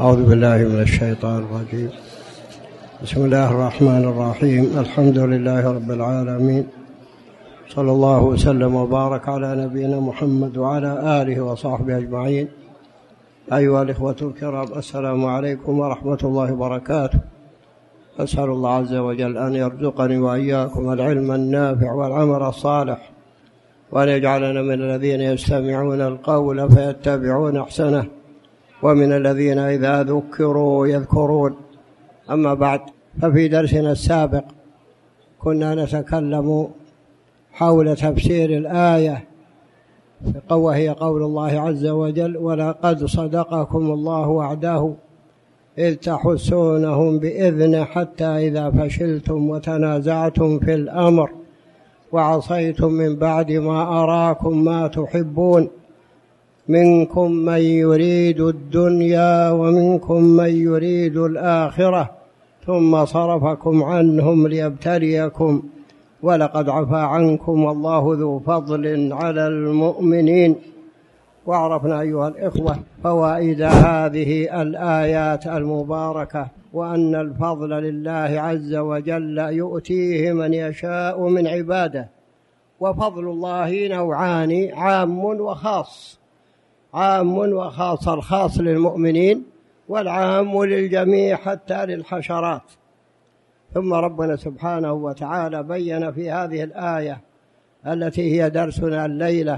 أعوذ بالله من الشيطان الرجيم. بسم الله الرحمن الرحيم. الحمد لله رب العالمين، صلى الله وسلم وبارك على نبينا محمد وعلى آله وصحبه أجمعين. أيها الإخوة الكرام، السلام عليكم ورحمة الله وبركاته. أسأل الله عز وجل أن يرزقني وإياكم العلم النافع والعمل الصالح، وأن يجعلنا من الذين يستمعون القول فيتبعون أحسنه، ومن الذين إذا ذكروا يذكرون. أما بعد، ففي درسنا السابق كنا نتكلم حول تفسير الآية، وهي قول الله عز وجل: ولقد صدقكم الله وعده إذ تحسونهم بإذنه حتى إذا فشلتم وتنازعتم في الأمر وعصيتم من بعد ما أراكم ما تحبون منكم من يريد الدنيا ومنكم من يريد الآخرة ثم صرفكم عنهم ليبتليكم ولقد عفا عنكم والله ذو فضل على المؤمنين. وعرفنا أيها الإخوة فوائد هذه الآيات المباركة، وأن الفضل لله عز وجل يؤتيه من يشاء من عباده، وفضل الله نوعان: عام وخاص. عام وخاص، الخاص للمؤمنين والعام للجميع حتى للحشرات. ثم ربنا سبحانه وتعالى بين في هذه الآية التي هي درسنا الليلة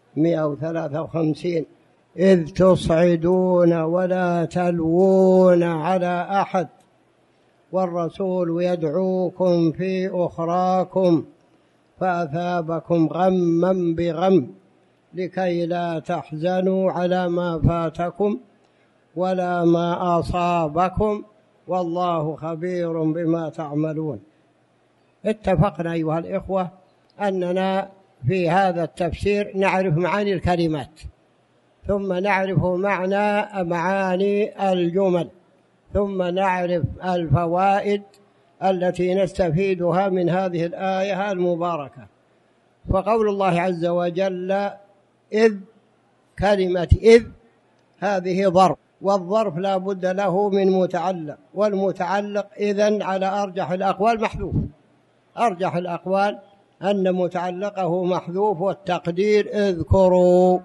153: إذ تصعدون ولا تلوون على أحد والرسول يدعوكم في أخراكم فأثابكم غما بغم لكي لا تحزنوا على ما فاتكم ولا ما أصابكم والله خبير بما تعملون. اتفقنا أيها الإخوة أننا في هذا التفسير نعرف معاني الكلمات، ثم نعرف معاني الجمل، ثم نعرف الفوائد التي نستفيدها من هذه الآية المباركة. فقول الله عز وجل إذ، كلمة إذ هذه ظرف، والظرف لا بد له من متعلق، والمتعلق إذن على أرجح الأقوال محذوف. أرجح الأقوال أن متعلقه محذوف، والتقدير اذكروا.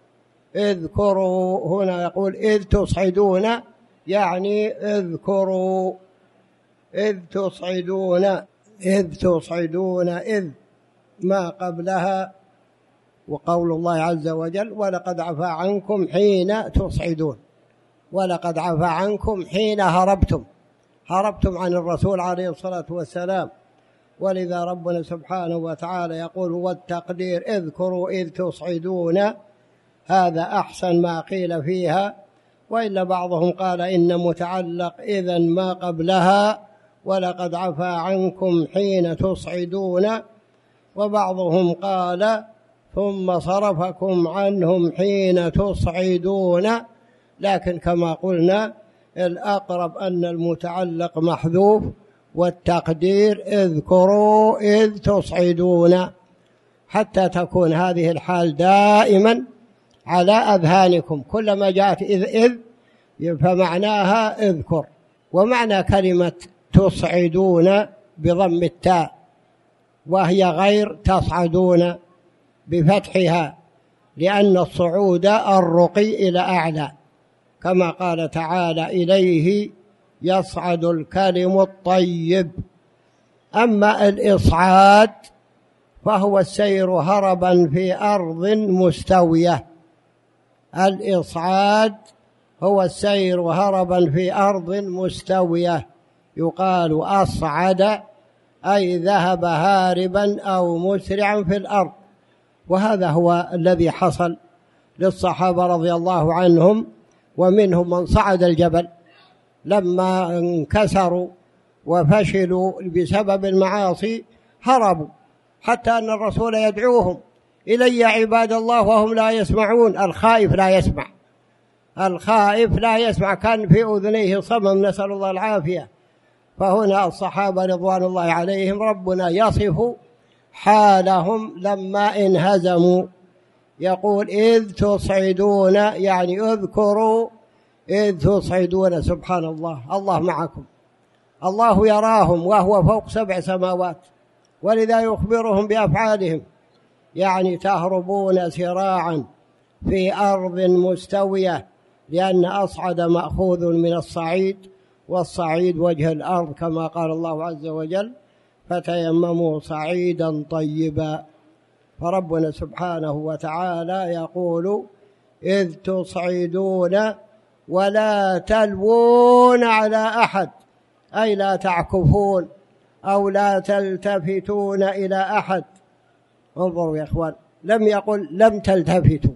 اذكروا هنا يقول إذ تصعدون، يعني اذكروا إذ تصعدون. إذ تصعدون، إذ ما قبلها، وقول الله عز وجل: ولقد عفا عنكم حين تصعدون. ولقد عفا عنكم حين هربتم عن الرسول عليه الصلاة والسلام. ولذا ربنا سبحانه وتعالى يقول: والتقدير اذكروا إذ تصعدون. هذا أحسن ما قيل فيها، وإلا بعضهم قال إن متعلق إذن ما قبلها ولقد عفا عنكم حين تصعدون، وبعضهم قال ثم صرفكم عنهم حين تصعدون. لكن كما قلنا الأقرب أن المتعلق محذوف، والتقدير اذكروا إذ تصعدون، حتى تكون هذه الحال دائما على أذهانكم. كلما جاءت إذ فمعناها اذكر. ومعنى كلمة تصعدون بضم التاء، وهي غير تصعدون بفتحها، لأن الصعود الرقي إلى أعلى، كما قال تعالى: إليه يصعد الكلم الطيب. أما الإصعاد فهو السير هربا في أرض مستوية. الإصعاد هو السير هربا في أرض مستوية، يقال أصعد أي ذهب هاربا أو مسرعا في الأرض. وهذا هو الذي حصل للصحابة رضي الله عنهم، ومنهم من صعد الجبل لما انكسروا وفشلوا بسبب المعاصي، هربوا، حتى أن الرسول يدعوهم: إلي عباد الله وهم لا يسمعون. الخائف لا يسمع، الخائف لا يسمع، كان في أذنيه صمم، نسأل الله العافية. فهنا الصحابة رضوان الله عليهم ربنا يصف حالهم لما انهزموا، يقول: إذ تصعدون، يعني اذكروا إذ تصعدون. سبحان الله، الله معكم، الله يراهم وهو فوق 7 سماوات، ولذا يخبرهم بأفعالهم، يعني تهربون سراعا في أرض مستوية، لأن أصعد مأخوذ من الصعيد، والصعيد وجه الأرض كما قال الله عز وجل: فتيمموا صعيدا طيبا. فربنا سبحانه وتعالى يقول: إذ تصعدون ولا تلوون على أحد، أي لا تعكفون أو لا تلتفتون إلى أحد. انظروا يا إخوان، لم يقل لم تلتفتوا،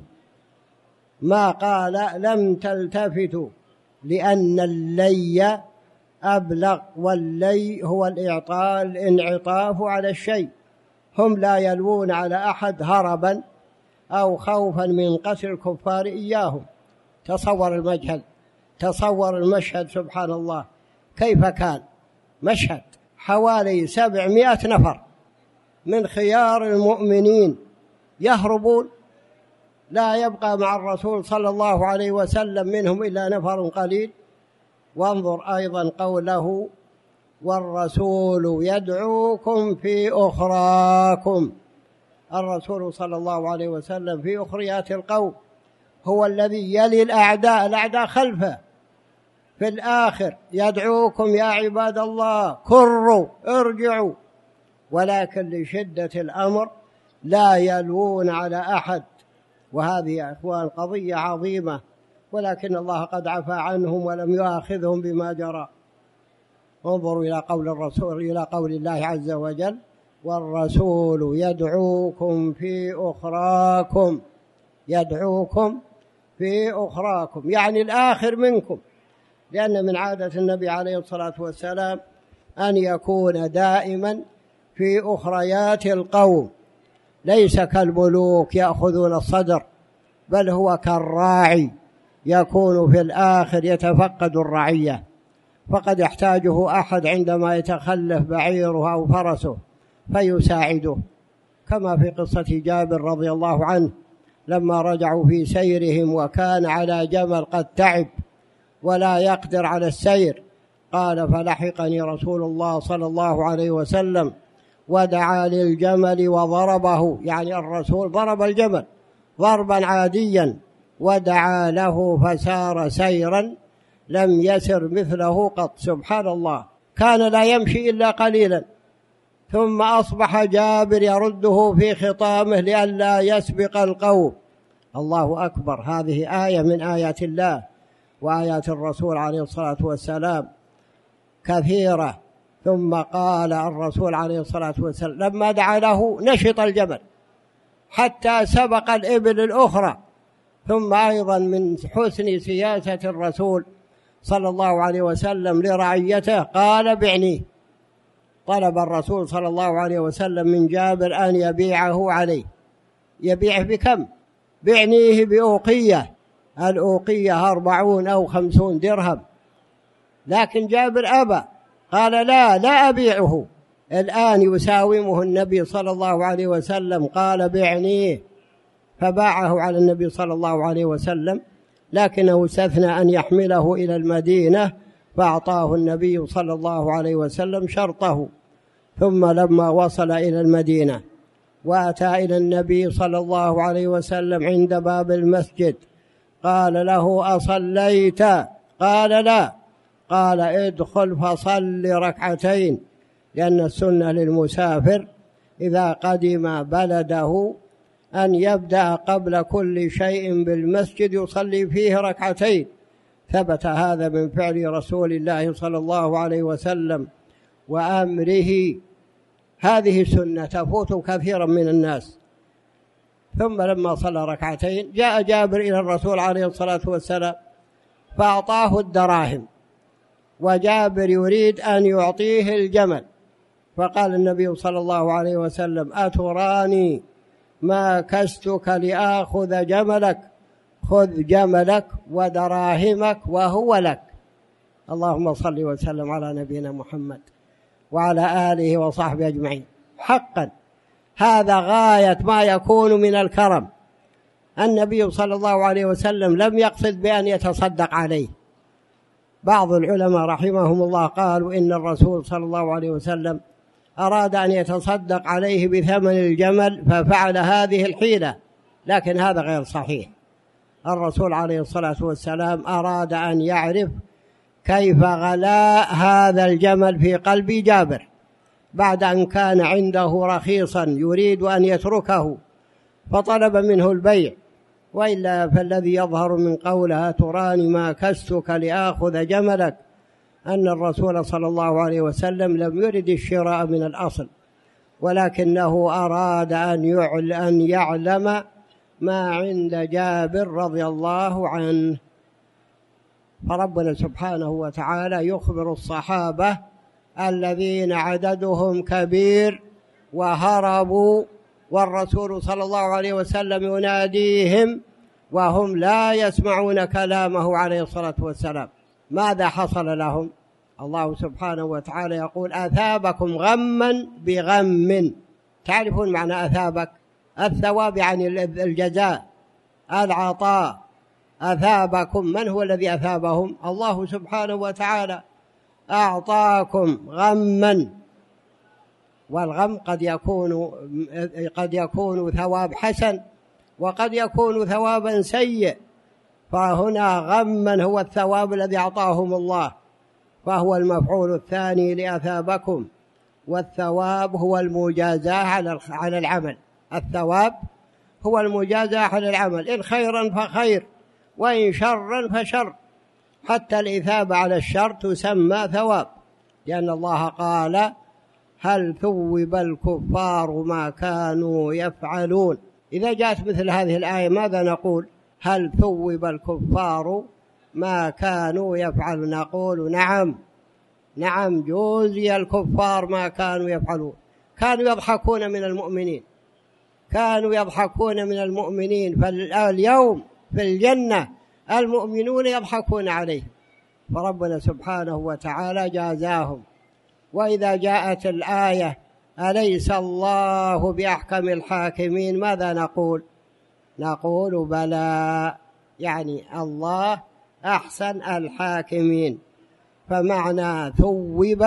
ما قال لم تلتفتوا، لأن اللي أبلغ، واللي هو الإعطاء، الانعطاف على الشيء. هم لا يلوون على أحد هربا أو خوفا من قتل الكفار إياهم. تصور المشهد، تصور المشهد، سبحان الله كيف كان مشهد. حوالي 700 نفر من خيار المؤمنين يهربون، لا يبقى مع الرسول صلى الله عليه وسلم منهم إلا نفر قليل. وانظر أيضا قوله: والرسول يدعوكم في أخراكم. الرسول صلى الله عليه وسلم في أخريات القوم هو الذي يلي الأعداء، الأعداء خلفه في الآخر، يدعوكم يا عباد الله كروا ارجعوا، ولكن لشدة الأمر لا يلوون على أحد. وهذه يا إخوان قضية عظيمة، ولكن الله قد عفى عنهم ولم يؤاخذهم بما جرى. انظروا إلى قول الرسول، إلى قول الله عز وجل: والرسول يدعوكم في أخراكم. يدعوكم في أخراكم يعني الآخر منكم، لأن من عادة النبي عليه الصلاة والسلام أن يكون دائما في أخريات القوم، ليس كالملوك يأخذون الصدر، بل هو كالراعي يكون في الآخر يتفقد الرعية، فقد يحتاجه أحد عندما يتخلف بعيره أو فرسه فيساعده، كما في قصة جابر رضي الله عنه لما رجعوا في سيرهم وكان على جمل قد تعب ولا يقدر على السير، قال: فلحقني رسول الله صلى الله عليه وسلم ودعا للجمل وضربه، يعني الرسول ضرب الجمل ضربا عاديا ودعا له فسار سيرا لم يسر مثله قط. سبحان الله، كان لا يمشي إلا قليلا، ثم أصبح جابر يرده في خطامه لئلا يسبق القوم. الله أكبر، هذه آية من آيات الله وآيات الرسول عليه الصلاة والسلام كثيرة. ثم قال الرسول عليه الصلاة والسلام لما دعا له نشط الجبل حتى سبق الإبل الأخرى. ثم أيضا من حسن سياسة الرسول صلى الله عليه وسلم لرعيته قال: بعنيه. طلب الرسول صلى الله عليه وسلم من جابر أن يبيعه عليه. يبيعه بكم؟ بعنيه بأوقية، الأوقية 40 أو 50 درهم، لكن جابر أبى، قال: لا أبيعه. الآن يساومه النبي صلى الله عليه وسلم، قال: بعنيه، فباعه على النبي صلى الله عليه وسلم، لكنه استثنى أن يحمله إلى المدينة، فأعطاه النبي صلى الله عليه وسلم شرطه. ثم لما وصل إلى المدينة وأتى إلى النبي صلى الله عليه وسلم عند باب المسجد قال له: أصليت؟ قال: لا. قال: ادخل فصل ركعتين، لأن السنة للمسافر إذا قدم بلده أن يبدأ قبل كل شيء بالمسجد يصلي فيه ركعتين. ثبت هذا من فعل رسول الله صلى الله عليه وسلم وأمره. هذه سنة تفوت كثيرا من الناس. ثم لما صلى ركعتين جاء جابر إلى الرسول عليه الصلاة والسلام فأعطاه الدراهم، وجابر يريد أن يعطيه الجمل، فقال النبي صلى الله عليه وسلم: أتراني ما كستك لآخذ جملك؟ خذ جملك ودراهمك وهو لك. اللهم صل وسلم على نبينا محمد وعلى آله وصحبه أجمعين. حقا هذا غاية ما يكون من الكرم. النبي صلى الله عليه وسلم لم يقصد بأن يتصدق عليه، بعض العلماء رحمهم الله قالوا إن الرسول صلى الله عليه وسلم أراد أن يتصدق عليه بثمن الجمل ففعل هذه الحيلة، لكن هذا غير صحيح. الرسول عليه الصلاة والسلام أراد أن يعرف كيف غلاء هذا الجمل في قلب جابر بعد أن كان عنده رخيصا يريد أن يتركه، فطلب منه البيع. وإلا فالذي يظهر من قولها تراني ما كستك لآخذ جملك أن الرسول صلى الله عليه وسلم لم يرد الشراء من الأصل، ولكنه أراد أن يعلم ما عند جابر رضي الله عنه. فربنا سبحانه وتعالى يخبر الصحابة الذين عددهم كبير وهربوا والرسول صلى الله عليه وسلم يناديهم وهم لا يسمعون كلامه عليه الصلاة والسلام، ماذا حصل لهم؟ الله سبحانه وتعالى يقول أثابكم غما بغم. تعرفون معنى أثابك؟ الثواب يعني الجزاء، العطاء. أثابكم، من هو الذي أثابهم؟ الله سبحانه وتعالى. أعطاكم غما، والغم قد يكون ثواب حسن وقد يكون ثوابا سيء، فهنا غما هو الثواب الذي أعطاهم الله، فهو المفعول الثاني لأثابكم، والثواب هو المجازاة على العمل. الثواب هو المجازاة على العمل، إن خيرا فخير وإن شرا فشر، حتى الإثابة على الشر تسمى ثواب، لأن الله قال هل ثوب الكفار ما كانوا يفعلون. إذا جاءت مثل هذه الآية ماذا نقول؟ هل ثوب الكفار ما كانوا يفعلون؟ نقول نعم جوزي الكفار ما كانوا يفعلون. كانوا يضحكون من المؤمنين، فاليوم في الجنة المؤمنون يضحكون عليه، فربنا سبحانه وتعالى جازاهم. وإذا جاءت الآية أليس الله بأحكم الحاكمين ماذا نقول؟ نقول بلى، يعني الله أحسن الحاكمين. فمعنى ثوب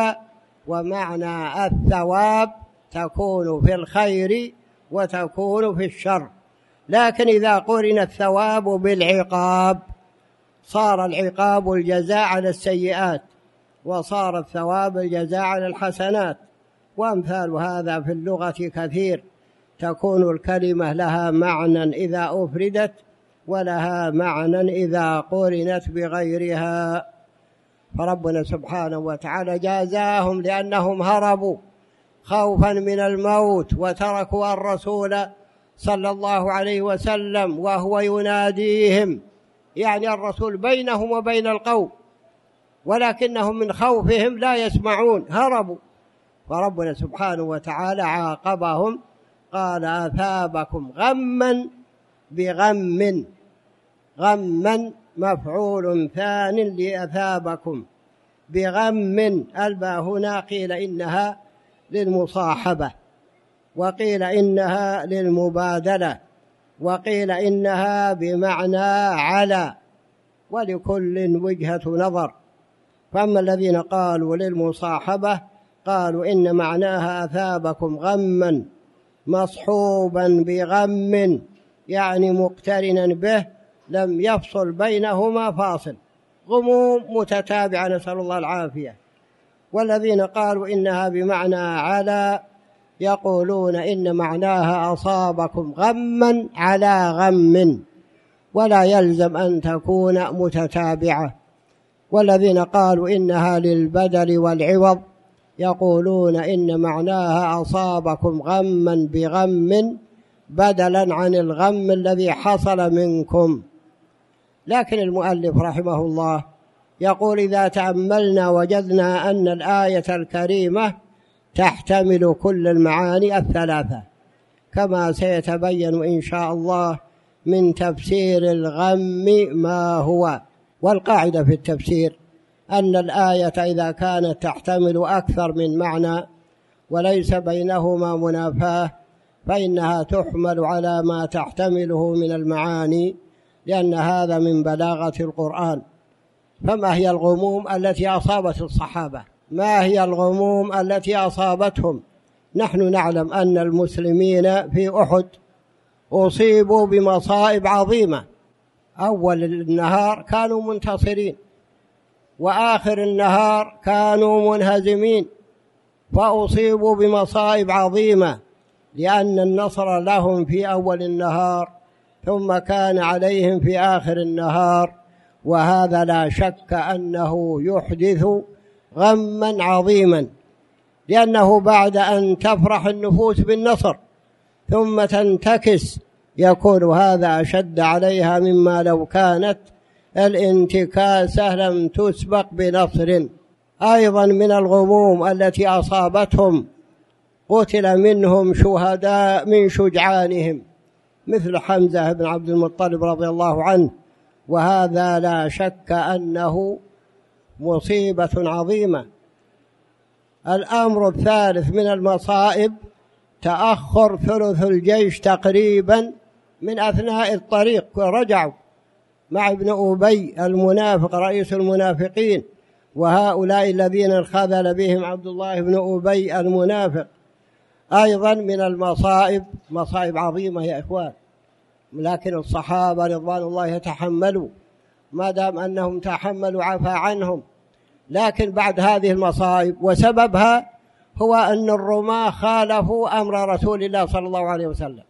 ومعنى الثواب تكون في الخير وتكون في الشر، لكن إذا قرن الثواب بالعقاب صار العقاب الجزاء على السيئات، وصار الثواب الجزاء على الحسنات. وأمثال هذا في اللغة كثير، تكون الكلمة لها معنى إذا أفردت ولها معنى إذا قرنت بغيرها. فربنا سبحانه وتعالى جازاهم لأنهم هربوا خوفا من الموت وتركوا الرسول صلى الله عليه وسلم وهو يناديهم، يعني الرسول بينهم وبين القوم ولكنهم من خوفهم لا يسمعون، هربوا. فربنا سبحانه وتعالى عاقبهم قال أثابكم غما بغم. غما مفعول ثان لأثابكم بغم. الباء هنا قيل إنها للمصاحبة، وقيل إنها للمبادلة، وقيل إنها بمعنى على، ولكل وجهة نظر. فأما الذين قالوا للمصاحبة قالوا إن معناها أثابكم غما مصحوبا بغم، يعني مقترنا به لم يفصل بينهما فاصل، غموم متتابعة، نسأل الله العافية. والذين قالوا إنها بمعنى على يقولون إن معناها أصابكم غما على غم، ولا يلزم أن تكون متتابعة. والذين قالوا إنها للبدل والعوض يقولون إن معناها أصابكم غما بغم بدلا عن الغم الذي حصل منكم. لكن المؤلف رحمه الله يقول إذا تأملنا وجدنا أن الآية الكريمة تحتمل كل المعاني الثلاثة، كما سيتبين إن شاء الله من تفسير الغم ما هو. والقاعدة في التفسير أن الآية إذا كانت تحتمل أكثر من معنى وليس بينهما منافاة فإنها تحمل على ما تحتمله من المعاني، لأن هذا من بلاغة القرآن. فما هي الغموم التي أصابت الصحابة؟ ما هي الغموم التي أصابتهم؟ نحن نعلم أن المسلمين في أحد أصيبوا بمصائب عظيمة. أول النهار كانوا منتصرين، وآخر النهار كانوا منهزمين، فأصيبوا بمصائب عظيمة، لأن النصر لهم في أول النهار ثم كان عليهم في آخر النهار، وهذا لا شك أنه يحدث غما عظيما، لأنه بعد أن تفرح النفوس بالنصر ثم تنتكس يكون هذا أشد عليها مما لو كانت الانتكاسة لم تسبق بنصر. أيضا من الغموم التي أصابتهم قتل منهم شهداء من شجعانهم مثل حمزة بن عبد المطلب رضي الله عنه، وهذا لا شك أنه مصيبة عظيمة. الأمر الثالث من المصائب تأخر ثلث الجيش تقريبا من أثناء الطريق، رجعوا مع ابن أبي المنافق رئيس المنافقين، وهؤلاء الذين انخذل بهم عبد الله بن أبي المنافق. أيضا من المصائب مصائب عظيمة يا إخوان، لكن الصحابة رضوان الله يتحملوا، ما دام أنهم تحملوا عفا عنهم. لكن بعد هذه المصائب وسببها هو أن الرماة خالفوا أمر رسول الله صلى الله عليه وسلم،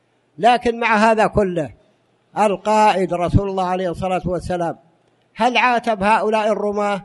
لكن مع هذا كله القائد رسول الله عليه الصلاة والسلام هل عاتب هؤلاء الرماة؟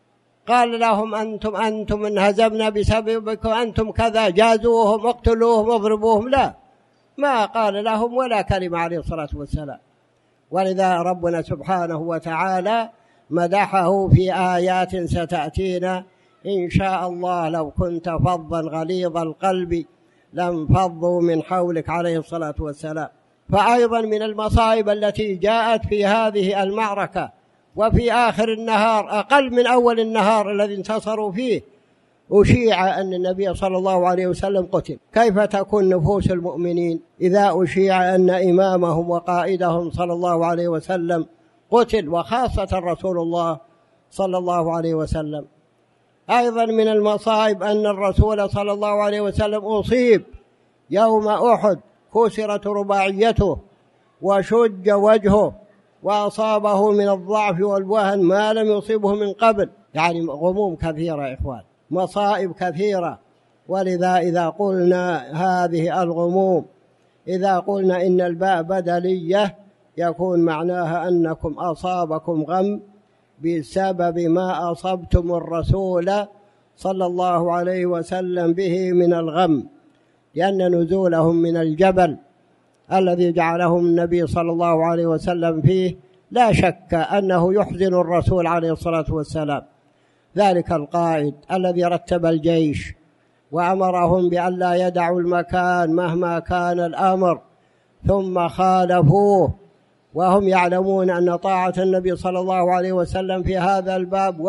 قال لهم أنتم انهزمنا بسببكم، أنتم كذا، جازوهم اقتلوهم اضربوهم؟ لا، ما قال لهم ولا كلمة عليه الصلاة والسلام. ولذا ربنا سبحانه وتعالى مدحه في آيات ستأتينا إن شاء الله: لو كنت فظا غليظ القلب لانفضوا من حولك عليه الصلاة والسلام. فأيضا من المصائب التي جاءت في هذه المعركة وفي آخر النهار أقل من أول النهار الذي انتصروا فيه أشيع أن النبي صلى الله عليه وسلم قتل. كيف تكون نفوس المؤمنين إذا أشيع أن إمامهم وقائدهم صلى الله عليه وسلم قتل، وخاصة رسول الله صلى الله عليه وسلم؟ أيضا من المصائب أن الرسول صلى الله عليه وسلم أصيب يوم أحد، كسرت رباعيته وشج وجهه وأصابه من الضعف والوهن ما لم يصيبه من قبل. يعني غموم كثيرة يا إخوان، مصائب كثيرة. ولذا إذا قلنا هذه الغموم، إذا قلنا إن الباء بدلية يكون معناها أنكم أصابكم غم بسبب ما أصبتم الرسول صلى الله عليه وسلم به من الغم، لأن نزولهم من الجبل الذي جعلهم النبي صلى الله عليه وسلم فيه لا شك أنه يحزن الرسول عليه الصلاة والسلام. ذلك القائد الذي رتب الجيش وأمرهم بأن لا يدعوا المكان مهما كان الأمر، ثم خالفوه وهم يعلمون أن طاعة النبي صلى الله عليه وسلم في هذا الباب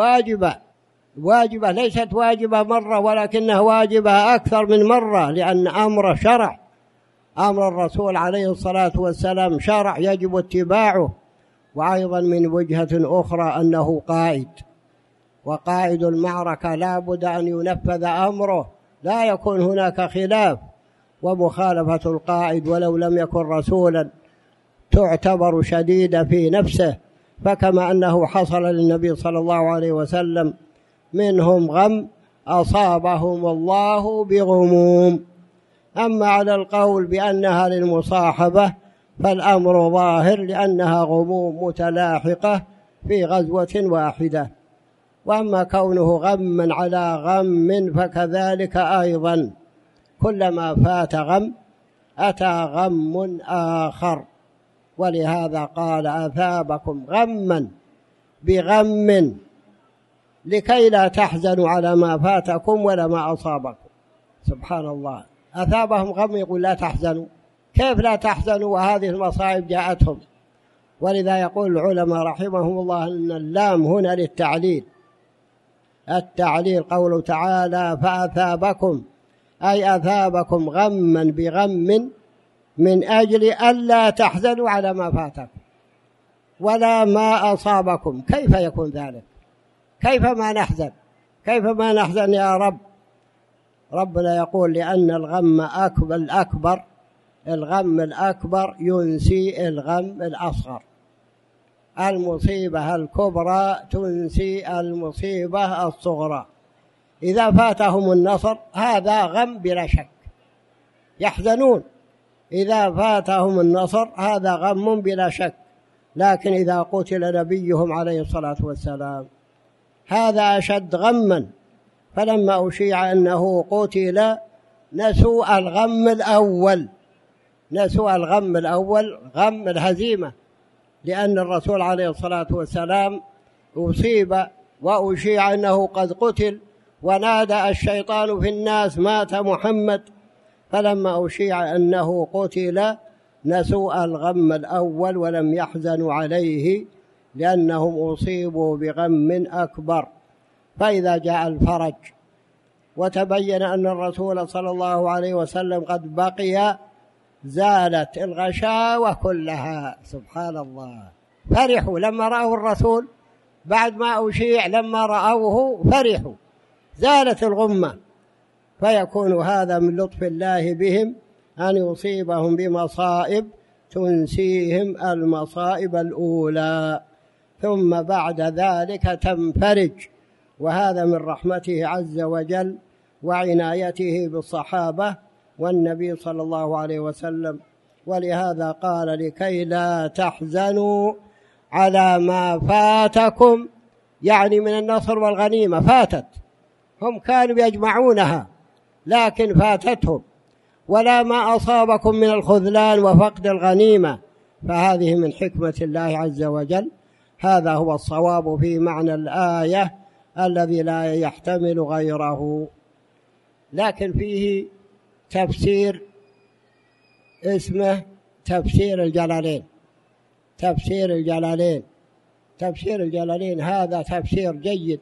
واجبة ليست واجبة مرة، ولكنها واجبة أكثر من مرة، لأن أمر شرع، أمر الرسول عليه الصلاة والسلام شرع يجب اتباعه. وأيضا من وجهة أخرى أنه قائد، وقائد المعركة لا بد أن ينفذ أمره، لا يكون هناك خلاف. ومخالفة القائد ولو لم يكن رسولا تعتبر شديدة في نفسه، فكما أنه حصل للنبي صلى الله عليه وسلم منهم غم أصابهم الله بغموم. أما على القول بأنها للمصاحبة فالأمر ظاهر، لأنها غموم متلاحقة في غزوة واحدة. وأما كونه غما على غم فكذلك أيضا، كلما فات غم أتى غم آخر. ولهذا قال: أثابكم غما بغم لكي لا تحزنوا على ما فاتكم ولا ما أصابكم. سبحان الله، أثابهم غم يقول لا تحزنوا، كيف لا تحزنوا وهذه المصائب جاءتهم؟ ولذا يقول العلماء رحمهم الله أن اللام هنا للتعليل، التعليل قوله تعالى: فأثابكم، أي أثابكم غما بغم من أجل ألا تحزنوا على ما فاتكم. ولا ما أصابكم. كيف يكون ذلك؟ كيف ما نحزن؟ كيف ما نحزن يا رب؟ ربنا يقول لأن الغم الغم الأكبر ينسي الغم الأصغر. المصيبة الكبرى تنسي المصيبة الصغرى. إذا فاتهم النصر هذا غم بلا شك، يحزنون. إذا فاتهم النصر هذا غم بلا شك. لكن إذا قتل نبيهم عليه الصلاة والسلام هذا أشد غما. فلما أشيع أنه قتل نسوا الغم الأول، غم الهزيمة، لأن الرسول عليه الصلاة والسلام أصيب وأشيع أنه قد قتل، ونادى الشيطان في الناس مات محمد. فلما أشيع أنه قتل نسوا الغم الأول ولم يحزنوا عليه، لأنهم أصيبوا بغم أكبر. فإذا جاء الفرج وتبين أن الرسول صلى الله عليه وسلم قد بقي زالت الغشاوة كلها. سبحان الله. فرحوا لما رأوا الرسول بعد ما أشيع، لما رأوه فرحوا، زالت الغمة. فيكون هذا من لطف الله بهم أن يصيبهم بمصائب تنسيهم المصائب الأولى، ثم بعد ذلك تنفرج. وهذا من رحمته عز وجل وعنايته بالصحابة والنبي صلى الله عليه وسلم. ولهذا قال لكي لا تحزنوا على ما فاتكم، يعني من النصر والغنيمة فاتت، هم كانوا يجمعونها لكن فاتتهم، ولا ما أصابكم من الخذلان وفقد الغنيمة، فهذه من حكمة الله عز وجل. هذا هو الصواب في معنى الآية الذي لا يحتمل غيره. لكن فيه تفسير اسمه تفسير الجلالين. تفسير الجلالين هذا تفسير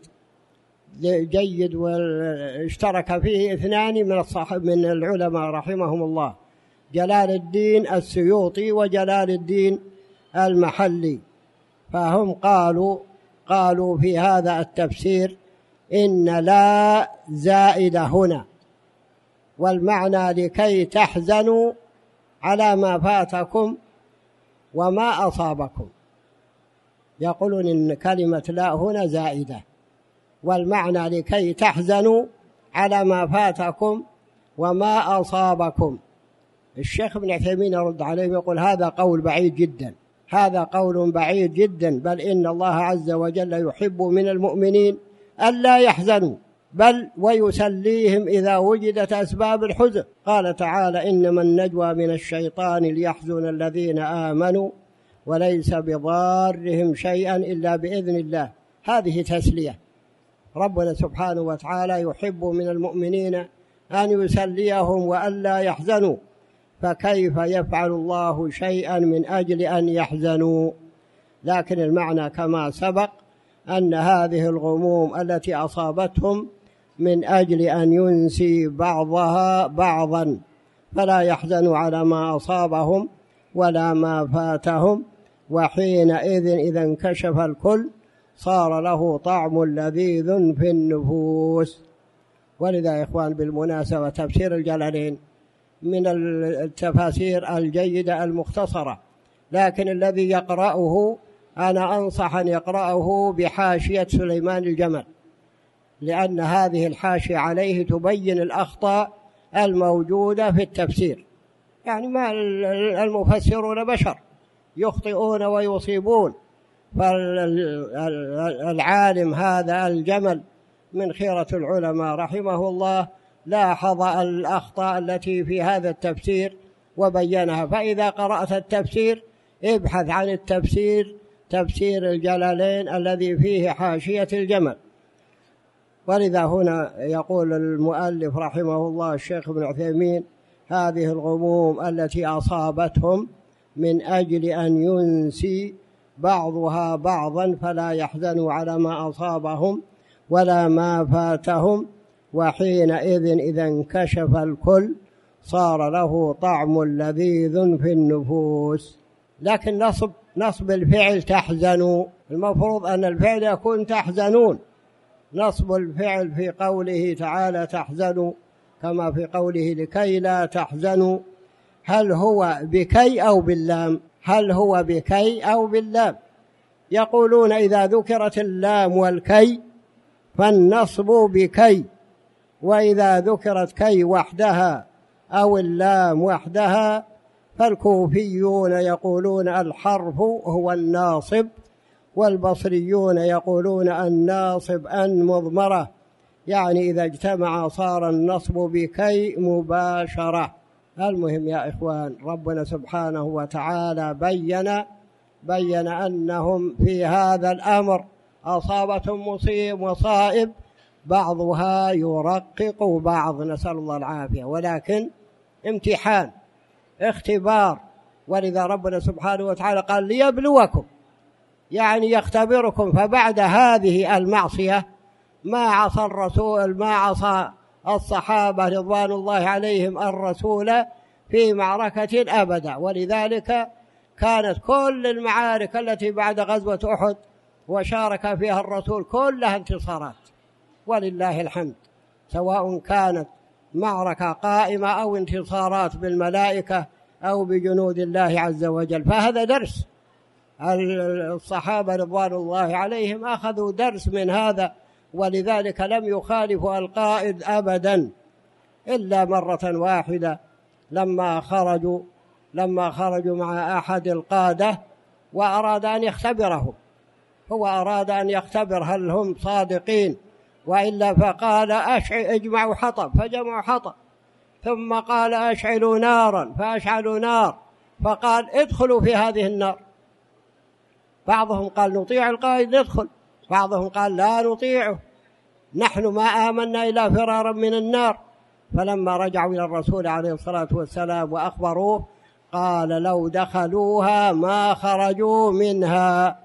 جيد، واشترك فيه اثنان من العلماء رحمهم الله، جلال الدين السيوطي وجلال الدين المحلي. فهم قالوا في هذا التفسير إن لا زائدة هنا، والمعنى لكي تحزنوا على ما فاتكم وما أصابكم. يقولون إن كلمة لا هنا زائدة، والمعنى لكي تحزنوا على ما فاتكم وما أصابكم. الشيخ ابن عثيمين يرد عليه يقول هذا قول بعيد جدا، هذا قول بعيد جدا، بل إن الله عز وجل يحب من المؤمنين ألا يحزنوا، بل ويسليهم إذا وجدت أسباب الحزن. قال تعالى إنما النجوى من الشيطان ليحزن الذين آمنوا وليس بضارهم شيئا إلا بإذن الله. هذه تسلية. ربنا سبحانه وتعالى يحب من المؤمنين أن يسليهم وألا يحزنوا، فكيف يفعل الله شيئا من أجل أن يحزنوا؟ لكن المعنى كما سبق أن هذه الغموم التي أصابتهم من أجل أن ينسي بعضها بعضا، فلا يحزنوا على ما أصابهم ولا ما فاتهم. وحينئذ إذا انكشف الكل صار له طعم لذيذ في النفوس. ولذا يا إخوان بالمناسبة تفسير الجلالين من التفاسير الجيدة المختصرة، لكن الذي يقرأه أنا أنصح أن يقرأه بحاشية سليمان الجمل، لأن هذه الحاشية عليه تبين الأخطاء الموجودة في التفسير. يعني ما المفسرون بشر يخطئون ويصيبون، فالعالم هذا الجمل من خيرة العلماء رحمه الله لاحظ الأخطاء التي في هذا التفسير وبينها. فإذا قرأت التفسير ابحث عن التفسير، تفسير الجلالين الذي فيه حاشية الجمل. ولذا هنا يقول المؤلف رحمه الله الشيخ ابن عثيمين هذه الغموم التي أصابتهم من أجل أن ينسي بعضها بعضا، فلا يحزنوا على ما أصابهم ولا ما فاتهم. وحينئذ إذا انكشف الكل صار له طعم لذيذ في النفوس. لكن نصب الفعل تحزنوا، المفروض أن الفعل يكون تحزنون. نصب الفعل في قوله تعالى تحزنوا كما في قوله لكي لا تحزنوا. هل هو بكي أو باللام؟ هل هو بكي أو باللام؟ يقولون إذا ذكرت اللام والكي فالنصب بكي، وإذا ذكرت كي وحدها أو اللام وحدها فالكوفيون يقولون الحرف هو الناصب، والبصريون يقولون الناصب أن مضمرة، يعني إذا اجتمع صار النصب بكي مباشرة. المهم يا إخوان، ربنا سبحانه وتعالى بين أنهم في هذا الأمر أصابتهم مصائب بعضها يرقق بعض، نسأل الله العافية، ولكن امتحان اختبار. ولذا ربنا سبحانه وتعالى قال ليبلوكم، يعني يختبركم. فبعد هذه المعصية ما عصى الرسول، ما عصى الصحابة رضوان الله عليهم الرسول في معركة أبدا. ولذلك كانت كل المعارك التي بعد غزوة أحد وشارك فيها الرسول كلها انتصارات ولله الحمد، سواء كانت معركة قائمة أو انتصارات بالملائكة أو بجنود الله عز وجل. فهذا درس، الصحابة رضوان الله عليهم أخذوا درس من هذا، ولذلك لم يخالفوا القائد أبدا إلا مرة واحدة لما خرجوا مع أحد القادة وأراد أن يختبرهم، هو أراد أن يختبر هل هم صادقين وإلا، فقال اجمعوا حطب، فجمعوا حطب، ثم قال أشعلوا نارا فأشعلوا نار، فقال ادخلوا في هذه النار. بعضهم قال نطيع القائد ندخل، بعضهم قال لا نطيعه، نحن ما آمنا إلا فرارا من النار. فلما رجعوا إلى الرسول عليه الصلاة والسلام وأخبروه قال لو دخلوها ما خرجوا منها،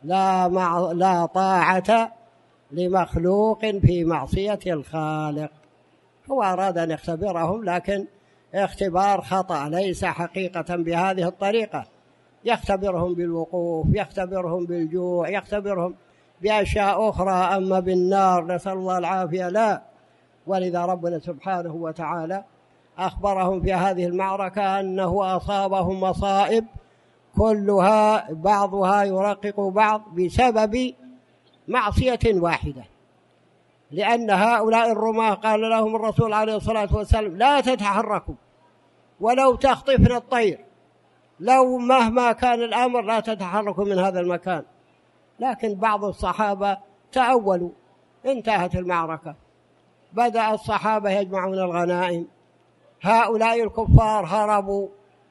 لا طاعة لمخلوق في معصية الخالق. هو أراد أن يختبرهم، لكن اختبار خطأ، ليس حقيقة بهذه الطريقة. يختبرهم بالوقوف، يختبرهم بالجوع، يختبرهم بأشياء أخرى، أما بالنار نسأل الله العافية لا. ولذا ربنا سبحانه وتعالى أخبرهم في هذه المعركة أنه أصابهم مصائب كلها بعضها يرقق بعض بسبب معصية واحدة. لأن هؤلاء الرماة قال لهم الرسول عليه الصلاة والسلام لا تتحركوا ولو تخطفن الطير، لو مهما كان الأمر لا تتحركوا من هذا المكان. لكن بعض الصحابة تأولوا، انتهت المعركة، بدأ الصحابة يجمعون الغنائم، هؤلاء الكفار هربوا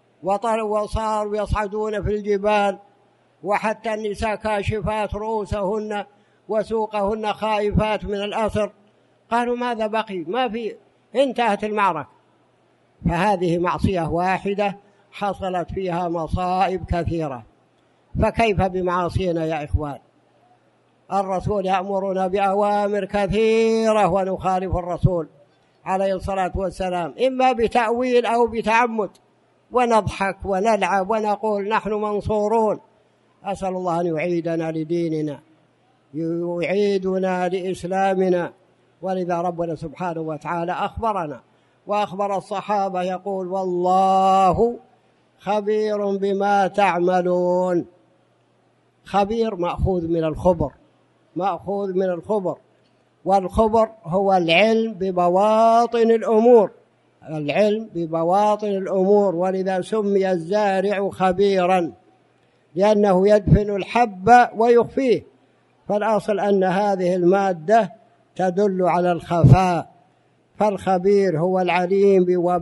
وصاروا يصعدون في الجبال، وحتى النساء كاشفات رؤوسهن وسوقهن خائفات من الأثر. قالوا ماذا بقي؟ ما في، انتهت المعركة. فهذه معصية واحدة حصلت فيها مصائب كثيرة، فكيف بمعاصينا يا إخوان؟ الرسول يأمرنا بأوامر كثيرة ونخالف الرسول عليه الصلاة والسلام، إما بتأويل أو بتعمد، ونضحك ونلعب ونقول نحن منصورون. أسأل الله أن يعيدنا لديننا، يعيدنا لإسلامنا. ولذا ربنا سبحانه وتعالى أخبرنا وأخبر الصحابة يقول والله خبير بما تعملون. خبير مأخوذ من الخبر، مأخوذ من الخبر، والخبر هو العلم ببواطن الأمور، العلم ببواطن الأمور. ولذا سمي الزارع خبيرا لأنه يدفن الحب ويخفيه، فالأصل أن هذه المادة تدل على الخفاء. فالخبير هو العليم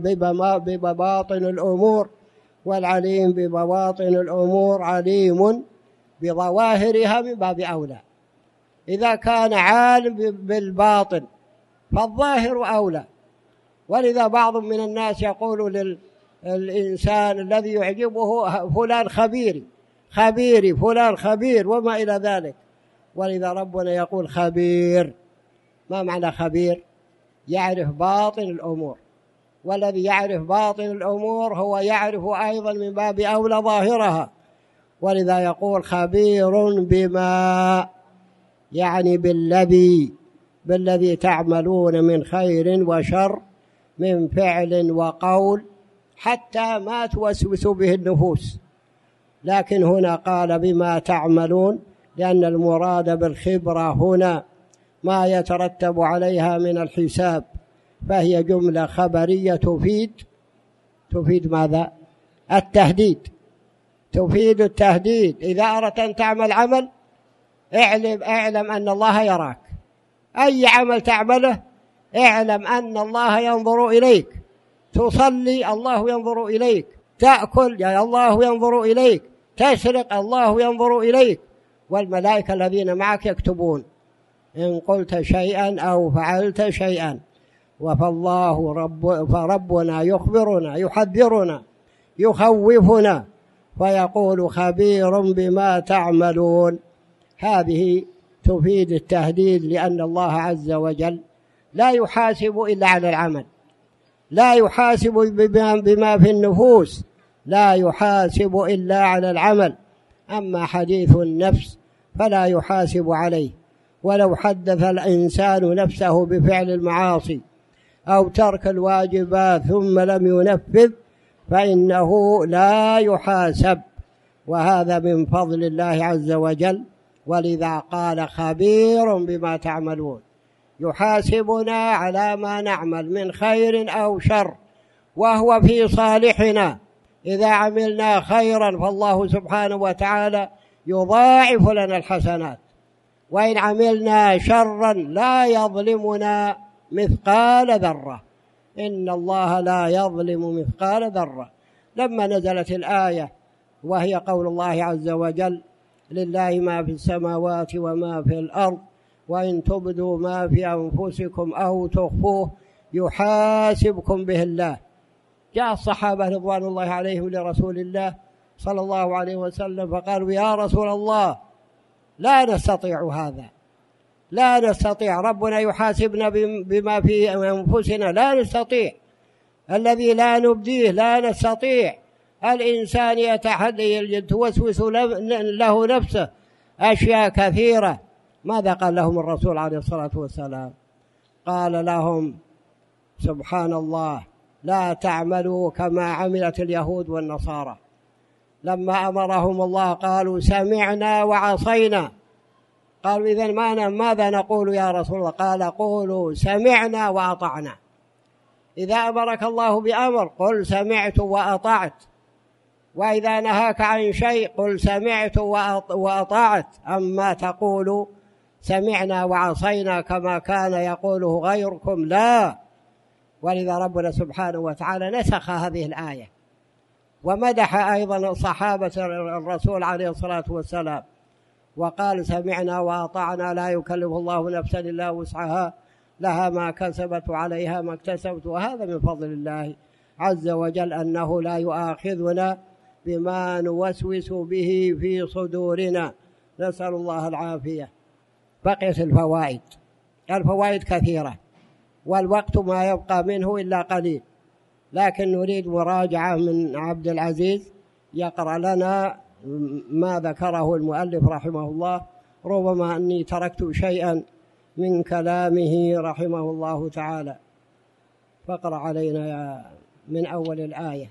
ببواطن الأمور، والعليم ببواطن الأمور عليم بظواهرها من باب أولى. إذا كان عالم بالباطن فالظاهر أولى. ولذا بعض من الناس يقول للإنسان الذي يعجبه فلان خبيري فلان خبير وما إلى ذلك. ولذا ربنا يقول خبير. ما معنى خبير؟ يعرف باطن الأمور، والذي يعرف باطن الأمور هو يعرف أيضا من باب أولى ظاهرها. ولذا يقول خبير بما، يعني بالذي تعملون من خير وشر، من فعل وقول، حتى ما توسوس به النفوس. لكن هنا قال بما تعملون، لأن المراد بالخبرة هنا ما يترتب عليها من الحساب، فهي جملة خبرية تفيد ماذا؟ التهديد، تفيد التهديد. إذا أردت أن تعمل عمل اعلم أن الله يراك، أي عمل تعمله اعلم أن الله ينظر إليك. تصلي الله ينظر إليك، تأكل الله ينظر إليك، تسرق الله ينظر إليك، والملائكة الذين معك يكتبون إن قلت شيئا أو فعلت شيئا. فربنا يخبرنا، يحذرنا، يخوفنا، فيقول خبير بما تعملون. هذه تفيد التهديد، لأن الله عز وجل لا يحاسب إلا على العمل، لا يحاسب بما في النفوس، لا يحاسب إلا على العمل. أما حديث النفس فلا يحاسب عليه. ولو حدث الإنسان نفسه بفعل المعاصي أو ترك الواجبات ثم لم ينفذ فإنه لا يحاسب، وهذا من فضل الله عز وجل. ولذا قال خبير بما تعملون، يحاسبنا على ما نعمل من خير أو شر، وهو في صالحنا. إذا عملنا خيرا فالله سبحانه وتعالى يضاعف لنا الحسنات، وإن عملنا شرا لا يظلمنا مثقال ذرة، إن الله لا يظلم مثقال ذرة. لما نزلت الآية وهي قول الله عز وجل لله ما في السماوات وما في الأرض وإن تبدوا ما في أنفسكم أو تخفوه يحاسبكم به الله، جاء الصحابة رضوان الله عليهم لرسول الله صلى الله عليه وسلم فقالوا يا رسول الله لا نستطيع هذا، لا نستطيع، ربنا يحاسبنا بما في أنفسنا، لا نستطيع، الذي لا نبديه لا نستطيع. الإنسان توسوس له نفسه أشياء كثيرة. ماذا قال لهم الرسول عليه الصلاة والسلام؟ قال لهم سبحان الله لا تعملوا كما عملت اليهود والنصارى. لما أمرهم الله قالوا سمعنا وعصينا. قالوا إذن ماذا نقول يا رسول الله؟ قال قولوا سمعنا وأطعنا. إذا أمرك الله بأمر قل سمعت وأطعت، وإذا نهاك عن شيء قل سمعت وأطعت. أما تقول سمعنا وعصينا كما كان يقوله غيركم لا. ولذا ربنا سبحانه وتعالى نسخ هذه الآية ومدح أيضا صحابة الرسول عليه الصلاة والسلام وقال سمعنا وأطعنا لا يكلف الله نفسا إلا وسعها لها ما كسبت وعليها ما اكتسبت. وهذا من فضل الله عز وجل أنه لا يؤاخذنا بما نوسوس به في صدورنا، نسأل الله العافية. بقيت الفوائد كثيرة والوقت ما يبقى منه إلا قليل، لكن نريد مراجعة من عبد العزيز يقرأ لنا ما ذكره المؤلف رحمه الله، ربما أني تركت شيئا من كلامه رحمه الله تعالى، فاقرأ علينا من أول الآية.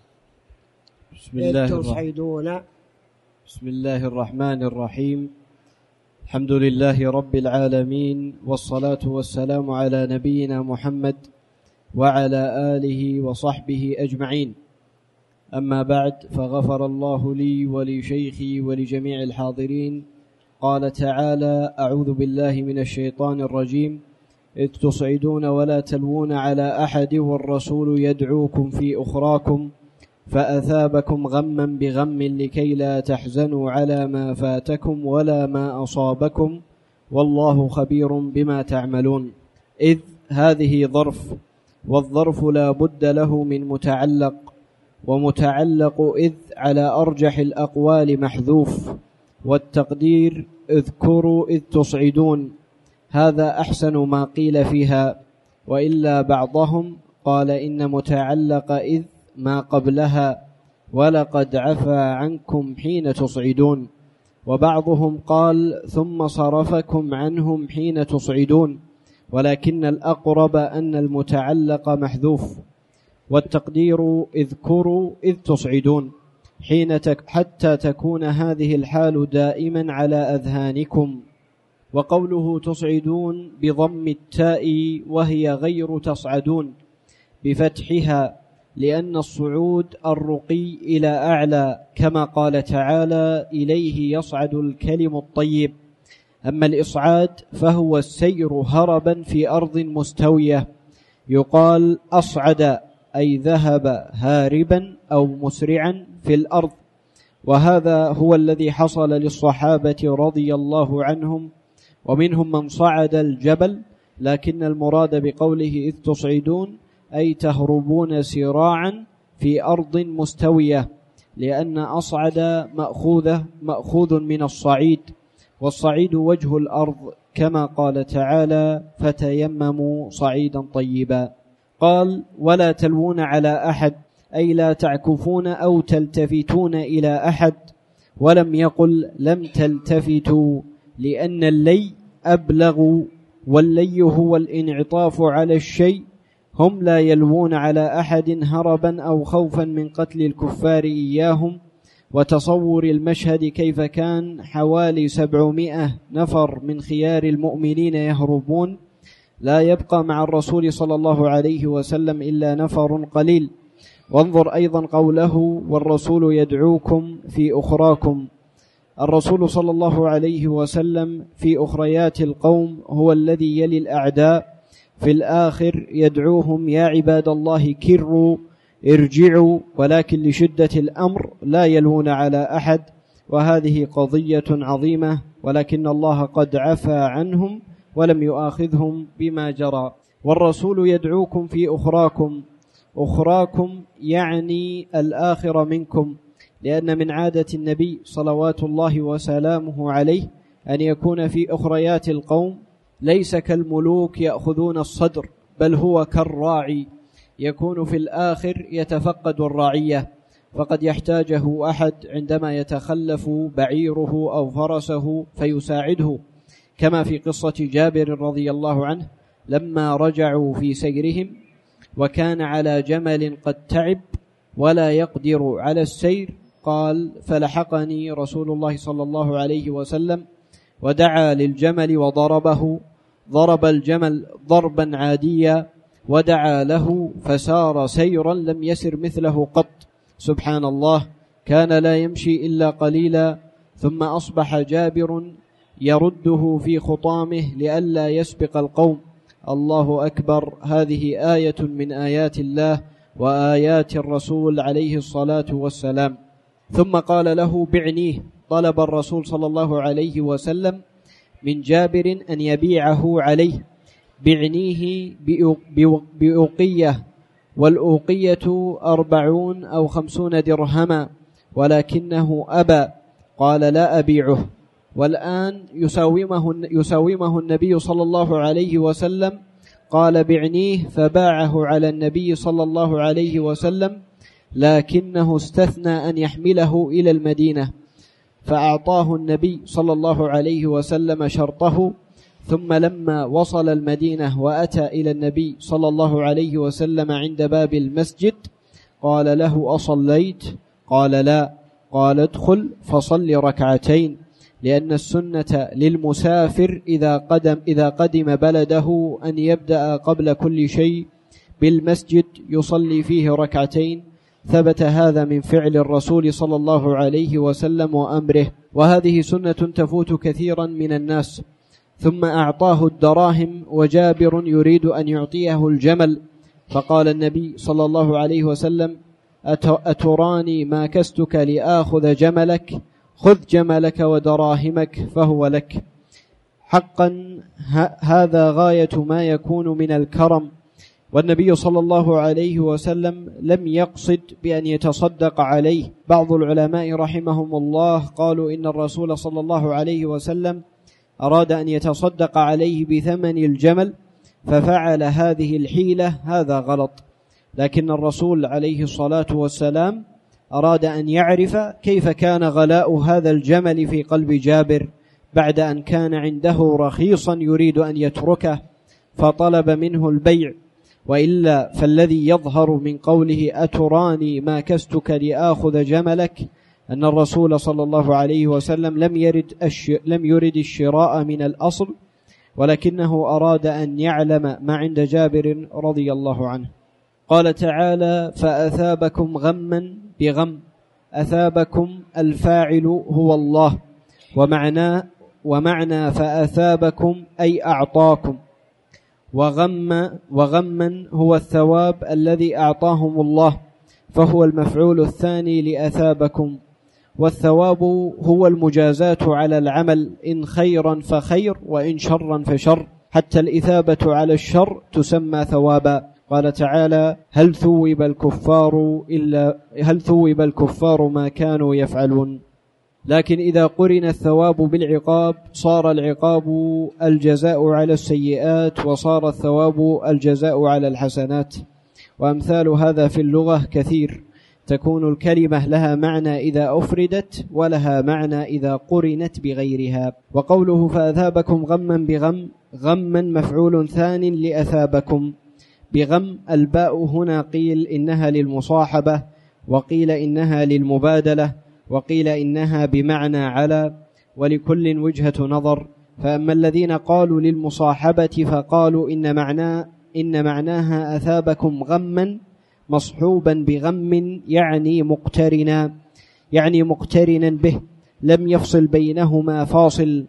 بسم الله الرحمن الرحيم. الحمد لله رب العالمين، والصلاة والسلام على نبينا محمد وعلى آله وصحبه أجمعين. أما بعد، فغفر الله لي ولشيخي ولجميع الحاضرين. قال تعالى: أعوذ بالله من الشيطان الرجيم: إذ تصعدون ولا تلوون على أحد والرسول يدعوكم في أخراكم فأثابكم غما بغم لكي لا تحزنوا على ما فاتكم ولا ما أصابكم والله خبير بما تعملون. إذ هذه ظرف، والظرف لا بد له من متعلق، ومتعلق إذ على أرجح الأقوال محذوف، والتقدير اذكروا إذ تصعدون، هذا أحسن ما قيل فيها، وإلا بعضهم قال إن متعلق إذ ما قبلها ولقد عفا عنكم حين تصعدون. وبعضهم قال ثم صرفكم عنهم حين تصعدون، ولكن الأقرب أن المتعلق محذوف، والتقدير اذكروا إذ تصعدون حتى تكون هذه الحال دائما على أذهانكم. وقوله تصعدون بضم التاء وهي غير تصعدون بفتحها، لأن الصعود الرقي إلى أعلى، كما قال تعالى إليه يصعد الكلم الطيب. أما الإصعاد فهو السير هربا في أرض مستوية، يقال أصعد أي ذهب هاربا أو مسرعا في الأرض، وهذا هو الذي حصل للصحابة رضي الله عنهم، ومنهم من صعد الجبل، لكن المراد بقوله إذ تصعدون أي تهربون سراعا في أرض مستوية، لأن أصعد مأخوذ من الصعيد، والصعيد وجه الأرض، كما قال تعالى فتيمموا صعيدا طيبا. قال ولا تلوون على أحد أي لا تعكفون أو تلتفتون إلى أحد، ولم يقل لم تلتفتوا، لأن اللي أبلغ، واللي هو الانعطاف على الشيء. هم لا يلوون على أحد هربا أو خوفا من قتل الكفار إياهم. وتصور المشهد كيف كان حوالي 700 نفر من خيار المؤمنين يهربون، لا يبقى مع الرسول صلى الله عليه وسلم إلا نفر قليل. وانظر أيضا قوله والرسول يدعوكم في أخراكم. الرسول صلى الله عليه وسلم في أخريات القوم هو الذي يلي الأعداء، في الآخر يدعوهم يا عباد الله كروا ارجعوا، ولكن لشدة الأمر لا يلوون على أحد، وهذه قضية عظيمة، ولكن الله قد عفى عنهم ولم يؤاخذهم بما جرى. والرسول يدعوكم في أخراكم، أخراكم يعني الآخر منكم، لأن من عادة النبي صلوات الله وسلامه عليه أن يكون في أخريات القوم ليس كالملوك يأخذون الصدر، بل هو كالراعي، يكون في الآخر يتفقد الرعية، فقد يحتاجه أحد عندما يتخلف بعيره أو فرسه فيساعده، كما في قصة جابر رضي الله عنه لما رجعوا في سيرهم وكان على جمل قد تعب ولا يقدر على السير، قال فلحقني رسول الله صلى الله عليه وسلم ودعا للجمل وضربه، ضرب الجمل ضربا عاديا ودعا له فسار سيرا لم يسر مثله قط، سبحان الله، كان لا يمشي إلا قليلا، ثم أصبح جابر يرده في خطامه لئلا يسبق القوم. الله أكبر، هذه آية من آيات الله وآيات الرسول عليه الصلاة والسلام. ثم قال له بعنيه، طلب الرسول صلى الله عليه وسلم من جابر أن يبيعه عليه، بعنيه بأوقية، والأوقية 40 أو 50 درهما، ولكنه أبى، قال لا أبيعه. والآن يساومه النبي صلى الله عليه وسلم، قال بعنيه، فباعه على النبي صلى الله عليه وسلم، لكنه استثنى أن يحمله إلى المدينة، فأعطاه النبي صلى الله عليه وسلم شرطه. ثم لما وصل المدينة وأتى إلى النبي صلى الله عليه وسلم عند باب المسجد قال له أصليت؟ قال لا، قال ادخل فصل ركعتين، لأن السنة للمسافر إذا قدم بلده أن يبدأ قبل كل شيء بالمسجد يصلي فيه ركعتين، ثبت هذا من فعل الرسول صلى الله عليه وسلم وأمره، وهذه سنة تفوت كثيرا من الناس. ثم أعطاه الدراهم، وجابر يريد أن يعطيه الجمل، فقال النبي صلى الله عليه وسلم أتراني ما كستك لآخذ جملك؟ خذ جملك ودراهمك فهو لك. حقا هذا غاية ما يكون من الكرم، والنبي صلى الله عليه وسلم لم يقصد بأن يتصدق عليه. بعض العلماء رحمهم الله قالوا إن الرسول صلى الله عليه وسلم أراد أن يتصدق عليه بثمن الجمل ففعل هذه الحيلة، هذا غلط، لكن الرسول عليه الصلاة والسلام أراد أن يعرف كيف كان غلاء هذا الجمل في قلب جابر بعد أن كان عنده رخيصا يريد أن يتركه فطلب منه البيع، وإلا فالذي يظهر من قوله أتراني ما كستك لآخذ جملك أن الرسول صلى الله عليه وسلم لم يرد الشراء من الأصل، ولكنه أراد أن يعلم ما عند جابر رضي الله عنه. قال تعالى فأثابكم غما بغم، أثابكم الفاعل هو الله، ومعنى فأثابكم أي أعطاكم، وغما هو الثواب الذي أعطاهم الله، فهو المفعول الثاني لأثابكم، والثواب هو المجازات على العمل، إن خيرا فخير وإن شرا فشر، حتى الإثابة على الشر تسمى ثوابا. قال تعالى هل ثوب الكفار ما كانوا يفعلون. لكن إذا قرن الثواب بالعقاب صار العقاب الجزاء على السيئات، وصار الثواب الجزاء على الحسنات. وأمثال هذا في اللغة كثير، تكون الكلمة لها معنى إذا أفردت، ولها معنى إذا قرنت بغيرها. وقوله فأثابكم غما بغم، غما مفعول ثان لأثابكم بغم، الباء هنا قيل إنها للمصاحبة، وقيل إنها للمبادلة، وقيل إنها بمعنى على، ولكل وجهة نظر. فأما الذين قالوا للمصاحبة فقالوا إن معناها أثابكم غما مصحوبا بغم، يعني مقترنا به، لم يفصل بينهما فاصل،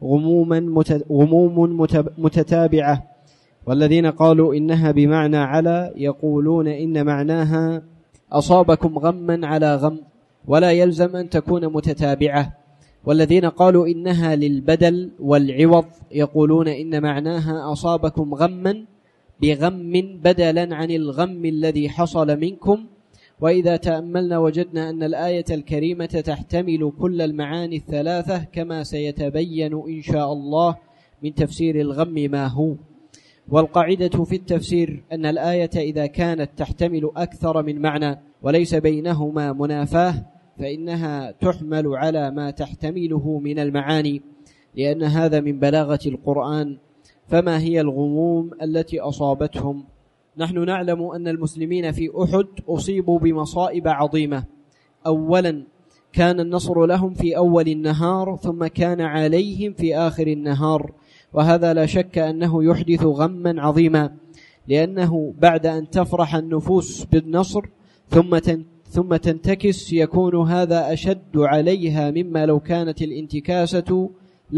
غموم متتابعة. والذين قالوا إنها بمعنى على يقولون إن معناها أصابكم غما على غم، ولا يلزم أن تكون متتابعة. والذين قالوا إنها للبدل والعوض يقولون إن معناها أصابكم غما بغم بدلا عن الغم الذي حصل منكم. وإذا تأملنا وجدنا أن الآية الكريمة تحتمل كل المعاني الثلاثة، كما سيتبين إن شاء الله من تفسير الغم ما هو. والقاعدة في التفسير أن الآية إذا كانت تحتمل أكثر من معنى وليس بينهما منافاة فإنها تحمل على ما تحتمله من المعاني، لأن هذا من بلاغة القرآن. فما هي الغموم التي أصابتهم؟ نحن نعلم أن المسلمين في أحد أصيبوا بمصائب عظيمة. أولا كان النصر لهم في أول النهار، ثم كان عليهم في آخر النهار، وهذا لا شك أنه يحدث غما عظيما، لأنه بعد أن تفرح النفوس بالنصر ثم تنتكس يكون هذا أشد عليها مما لو كانت الانتكاسة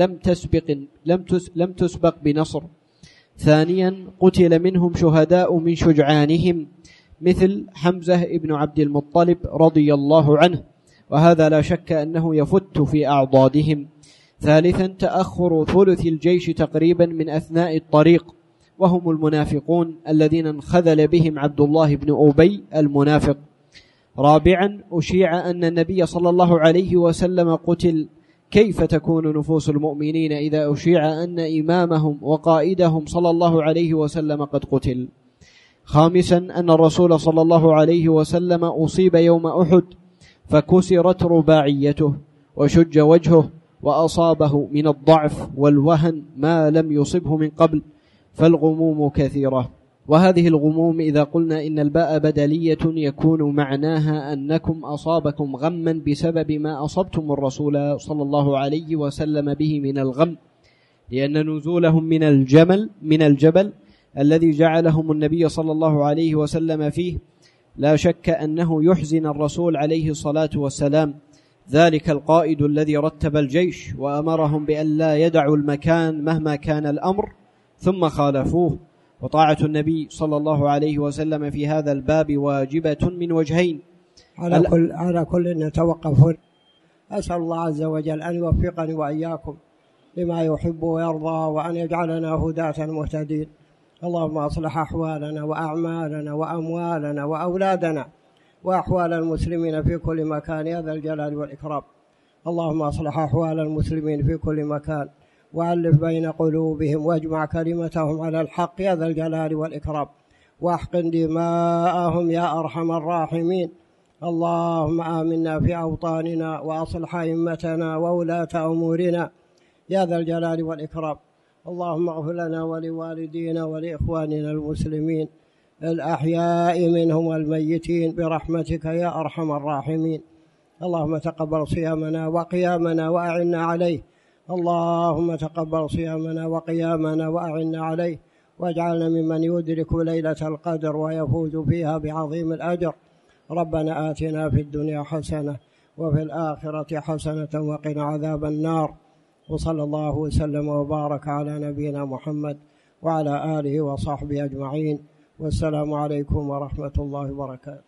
لم تسبق بنصر. ثانيا قتل منهم شهداء من شجعانهم مثل حمزة ابن عبد المطلب رضي الله عنه، وهذا لا شك أنه يفت في أعضادهم. ثالثا تأخر ثلث الجيش تقريبا من أثناء الطريق، وهم المنافقون الذين انخذل بهم عبد الله بن أبي المنافق. رابعا أشيع أن النبي صلى الله عليه وسلم قتل. كيف تكون نفوس المؤمنين إذا أشيع أن إمامهم وقائدهم صلى الله عليه وسلم قد قتل؟ خامسا أن الرسول صلى الله عليه وسلم أصيب يوم أحد فكسرت رباعيته وشج وجهه، وأصابه من الضعف والوهن ما لم يصبه من قبل، فالغموم كثيرة. وهذه الغموم إذا قلنا إن الباء بدلية يكون معناها أنكم أصابكم غما بسبب ما أصبتم الرسول صلى الله عليه وسلم به من الغم، لأن نزولهم من الجبل الذي جعلهم النبي صلى الله عليه وسلم فيه لا شك أنه يحزن الرسول عليه الصلاة والسلام، ذلك القائد الذي رتب الجيش وأمرهم بأن لا يدعوا المكان مهما كان الأمر ثم خالفوه. وطاعة النبي صلى الله عليه وسلم في هذا الباب واجبة من وجهين. على كل نتوقف هنا. أسأل الله عز وجل أن يوفقني وإياكم لما يحب ويرضى، وأن يجعلنا هداة مهتدين. اللهم أصلح أحوالنا وأعمالنا وأموالنا وأولادنا وأحوال المسلمين في كل مكان يا ذا الجلال والإكرام. اللهم أصلح أحوال المسلمين في كل مكان، وألف بين قلوبهم، واجمع كلمتهم على الحق يا ذا الجلال والإكرام، واحقن دماءهم يا أرحم الراحمين. اللهم آمنا في أوطاننا وأصلح أئمتنا وولاة أمورنا يا ذا الجلال والإكرام. اللهم اغفر لنا ولوالدينا ولإخواننا المسلمين الأحياء منهم والميتين برحمتك يا أرحم الراحمين. اللهم تقبل صيامنا وقيامنا وأعنا عليه. اللهم تقبل صيامنا وقيامنا وأعنا عليه، واجعلنا ممن يدرك ليلة القدر ويفوز فيها بعظيم الأجر. ربنا آتنا في الدنيا حسنة وفي الآخرة حسنة وقنا عذاب النار. وصلى الله وسلم وبارك على نبينا محمد وعلى آله وصحبه أجمعين، والسلام عليكم ورحمة الله وبركاته.